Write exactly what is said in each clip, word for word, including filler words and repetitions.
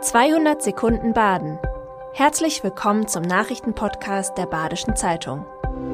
zweihundert Sekunden Baden. Herzlich willkommen zum Nachrichtenpodcast der Badischen Zeitung.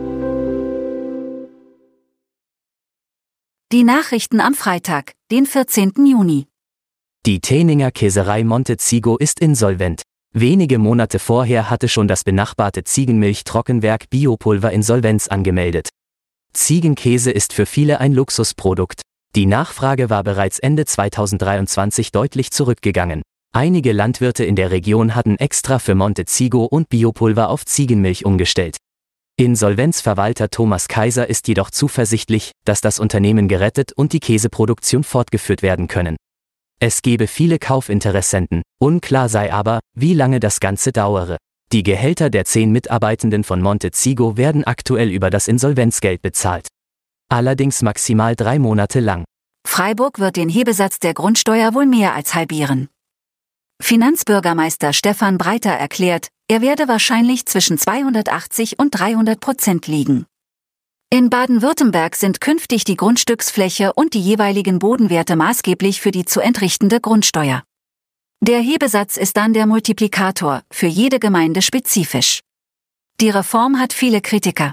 Die Nachrichten am Freitag, den vierzehnten Juni. Die Täninger Käserei Monteziego ist insolvent. Wenige Monate vorher hatte schon das benachbarte Ziegenmilch-Trockenwerk Biopulver Insolvenz angemeldet. Ziegenkäse ist für viele ein Luxusprodukt. Die Nachfrage war bereits Ende zweitausenddreiundzwanzig deutlich zurückgegangen. Einige Landwirte in der Region hatten extra für Monteziego und Biopulver auf Ziegenmilch umgestellt. Insolvenzverwalter Thomas Kaiser ist jedoch zuversichtlich, dass das Unternehmen gerettet und die Käseproduktion fortgeführt werden können. Es gebe viele Kaufinteressenten, unklar sei aber, wie lange das Ganze dauere. Die Gehälter der zehn Mitarbeitenden von Monteziego werden aktuell über das Insolvenzgeld bezahlt. Allerdings maximal drei Monate lang. Freiburg wird den Hebesatz der Grundsteuer wohl mehr als halbieren. Finanzbürgermeister Stefan Breiter erklärt, er werde wahrscheinlich zwischen zweihundertachtzig und dreihundert Prozent liegen. In Baden-Württemberg sind künftig die Grundstücksfläche und die jeweiligen Bodenwerte maßgeblich für die zu entrichtende Grundsteuer. Der Hebesatz ist dann der Multiplikator, für jede Gemeinde spezifisch. Die Reform hat viele Kritiker.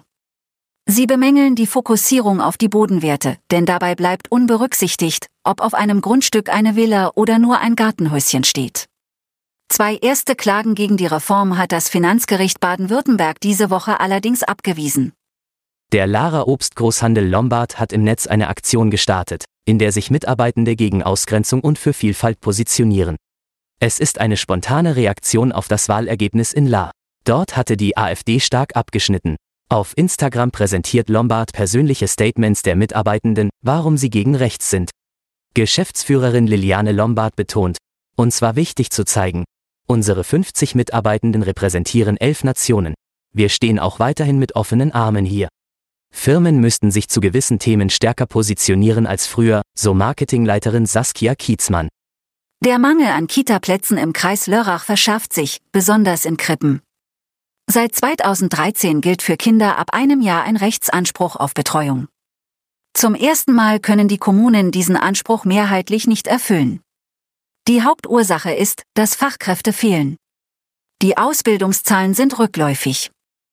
Sie bemängeln die Fokussierung auf die Bodenwerte, denn dabei bleibt unberücksichtigt, ob auf einem Grundstück eine Villa oder nur ein Gartenhäuschen steht. Zwei erste Klagen gegen die Reform hat das Finanzgericht Baden-Württemberg diese Woche allerdings abgewiesen. Der Lara Obstgroßhandel Lombard hat im Netz eine Aktion gestartet, in der sich Mitarbeitende gegen Ausgrenzung und für Vielfalt positionieren. Es ist eine spontane Reaktion auf das Wahlergebnis in La. Dort hatte die AfD stark abgeschnitten. Auf Instagram präsentiert Lombard persönliche Statements der Mitarbeitenden, warum sie gegen rechts sind. Geschäftsführerin Liliane Lombard betont, uns war wichtig zu zeigen, unsere fünfzig Mitarbeitenden repräsentieren elf Nationen. Wir stehen auch weiterhin mit offenen Armen hier. Firmen müssten sich zu gewissen Themen stärker positionieren als früher, so Marketingleiterin Saskia Kietzmann. Der Mangel an Kita-Plätzen im Kreis Lörrach verschärft sich, besonders in Krippen. Seit zweitausenddreizehn gilt für Kinder ab einem Jahr ein Rechtsanspruch auf Betreuung. Zum ersten Mal können die Kommunen diesen Anspruch mehrheitlich nicht erfüllen. Die Hauptursache ist, dass Fachkräfte fehlen. Die Ausbildungszahlen sind rückläufig.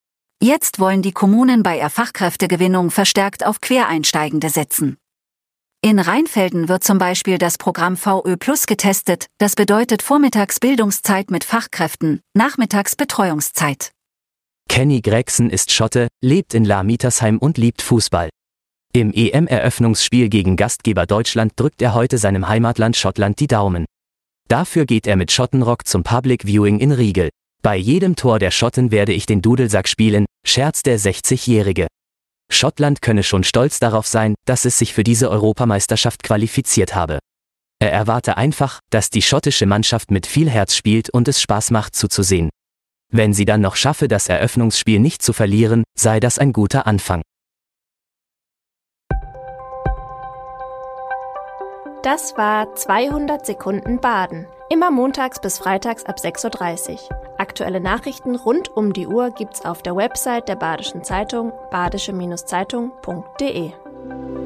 Jetzt wollen die Kommunen bei der Fachkräftegewinnung verstärkt auf Quereinsteigende setzen. In Rheinfelden wird zum Beispiel das Programm V Ö Plus getestet, das bedeutet Vormittagsbildungszeit mit Fachkräften, nachmittags Betreuungszeit. Kenny Gregson ist Schotte, lebt in La Mietersheim und liebt Fußball. Im E M-Eröffnungsspiel gegen Gastgeber Deutschland drückt er heute seinem Heimatland Schottland die Daumen. Dafür geht er mit Schottenrock zum Public Viewing in Riegel. Bei jedem Tor der Schotten werde ich den Dudelsack spielen, scherzt der sechzigjährige. Schottland könne schon stolz darauf sein, dass es sich für diese Europameisterschaft qualifiziert habe. Er erwarte einfach, dass die schottische Mannschaft mit viel Herz spielt und es Spaß macht zuzusehen. Wenn sie dann noch schaffe, das Eröffnungsspiel nicht zu verlieren, sei das ein guter Anfang. Das war zweihundert Sekunden Baden. Immer montags bis freitags ab sechs Uhr dreißig. Aktuelle Nachrichten rund um die Uhr gibt's auf der Website der Badischen Zeitung badische Zeitung punkt de.